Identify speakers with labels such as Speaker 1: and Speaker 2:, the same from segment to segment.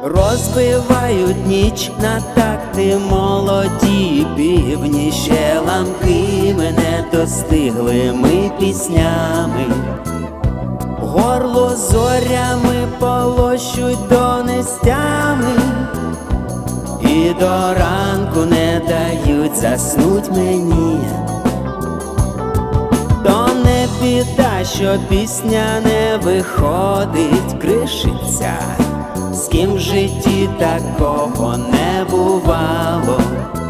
Speaker 1: Розбивають ніч на такти молоді, півні ще ламки мене достиглими піснями. Горло зорями полощуть донестями, і до ранку не дають заснуть мені. То не біда, що пісня не виходить, кришиться, з ким в житті такого не бувало.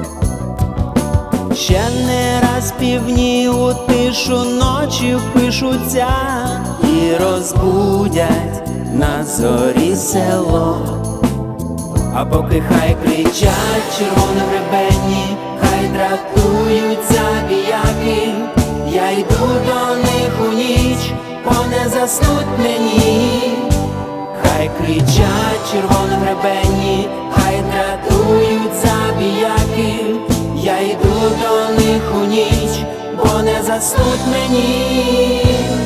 Speaker 1: Ще не раз півні у тишу ночі впишуться і розбудять на зорі село. А поки хай кричать червоні гребені, хай дратують забіяки, я йду до них у ніч, бо не заснуть мені. Хай кричать червоні гребені, хай дратують забіяки, я йду до них у ніч, бо не заснуть мені.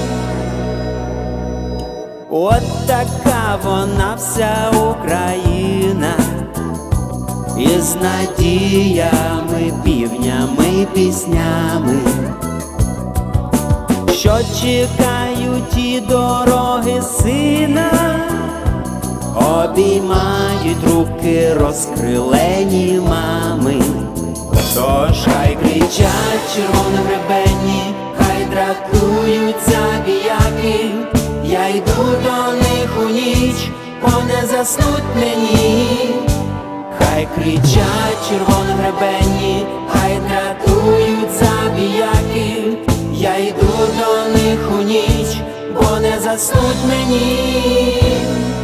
Speaker 1: От така вона вся Україна, із надіями, півнями, піснями, що чекають і дороги сина, обіймають руки розкрилені мами. Тож хай кричать червоні гребені, хай дратують забіяки, я йду до них у ніч, бо не заснуть мені. Хай кричать червоні гребені, хай дратують забіяки, я йду до них у ніч, бо не заснуть мені.